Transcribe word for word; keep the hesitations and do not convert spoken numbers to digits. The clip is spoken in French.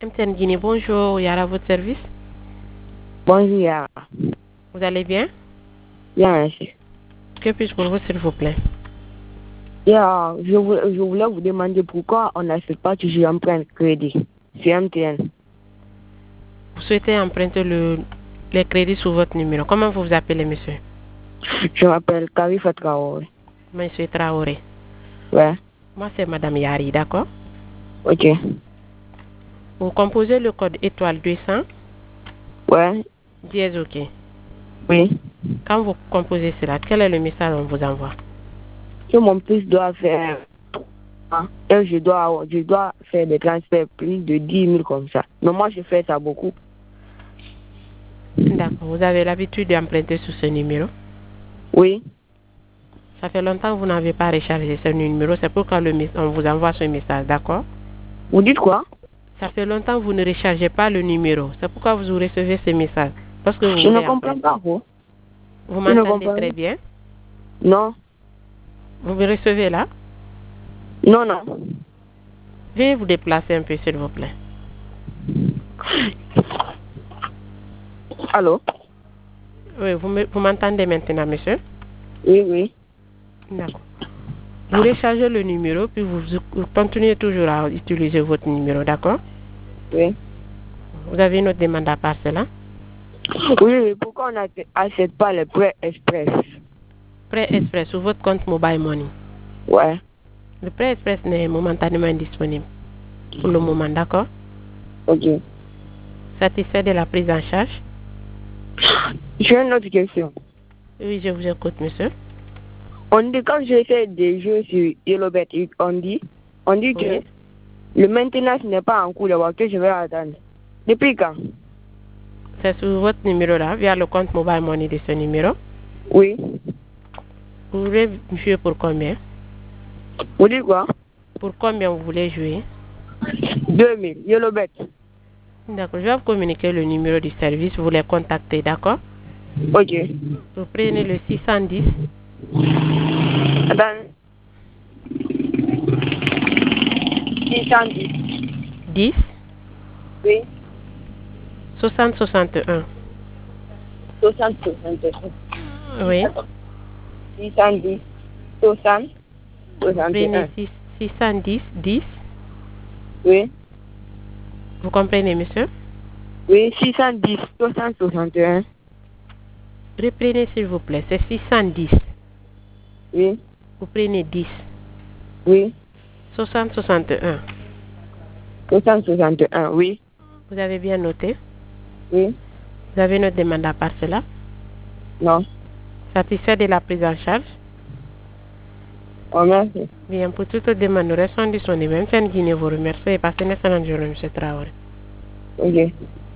M T N Guinée, bonjour, Yara, votre service. Bonjour Yara. Vous allez bien? Bien, merci. Que puis-je pour vous, s'il vous plaît? Yara, je voulais, je voulais vous demander pourquoi on n'achète pas toujours empreinte crédit sur M T N. Vous souhaitez emprunter le, les crédits sur votre numéro. Comment vous vous appelez, monsieur? Je m'appelle Karifa Traoré. Monsieur Traoré. Ouais. Moi, c'est Madame Yari, d'accord? Ok. Vous composez le code étoile deux cents. Ouais. Dièse OK. Oui. Quand vous composez cela, quel est le message qu'on vous envoie? Que mon fils doit faire... Et je dois, je dois faire des transferts plus de dix mille comme ça. Mais moi, je fais ça beaucoup. D'accord. Vous avez l'habitude d'emprunter sur ce numéro? Oui. Ça fait longtemps que vous n'avez pas rechargé ce numéro. C'est pourquoi le, on vous envoie ce message, d'accord? Vous dites quoi? Ça fait longtemps que vous ne rechargez pas le numéro. C'est pourquoi vous recevez ce message. Parce que vous Je ne voulez comprends emprunter. pas, vous. Vous m'entendez très bien? Non. Vous me recevez là? Non, non. Veuillez vous déplacer un peu, s'il vous plaît. Allô? Oui, vous me- vous m'entendez maintenant, monsieur? Oui, oui. D'accord. Vous rechargez le numéro, puis vous, vous continuez toujours à utiliser votre numéro, d'accord? Oui. Vous avez une autre demande à part cela? Oui, pourquoi on n'achète pas les prêts express? Prêt express sur votre compte Mobile Money. Ouais. Le prêt express n'est momentanément indisponible. Pour le moment, d'accord? Ok. Satisfait de la prise en charge? J'ai une autre question. Oui, je vous écoute, monsieur. On dit quand je fais des jeux sur YellowBet, on dit, on dit Oui. que le maintenance n'est pas en cours d'abord, que je vais attendre. Depuis quand? C'est sur votre numéro là, via le compte Mobile Money de ce numéro. Oui. Vous voulez jouer pour combien? Vous dites quoi? Pour combien vous voulez jouer? deux mille, YellowBet. D'accord, je vais vous communiquer le numéro du service, vous les contactez, d'accord? Ok. Vous prenez le six cent dix. Attends. six cent dix. dix. Oui. soixante soixante-un. soixante soixante-un. Oui. six cent dix. soixante soixante et Prenez un. six cent dix, dix. Oui. Vous comprenez, monsieur? Oui, six cent dix, soixante soixante et un. Reprenez, s'il vous plaît. C'est six cent dix. Oui. Vous prenez dix. Oui. soixante soixante-un. soixante soixante et un, oui. Vous avez bien noté? Oui. Vous avez notre demande à part cela? Non. Satisfait de la prise en charge? Oh, merci. Bien, pour toute demande, nous restons disponibles. M T N Guinée vous remercie et passez une excellente journée, monsieur Traoré. Ok.